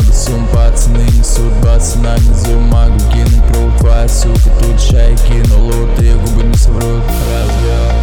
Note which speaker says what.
Speaker 1: сум, пацаны несут бац на низу. Могу кинуть кровь, твоя сука, тут чай кинул лут, и губы не соврут. Развел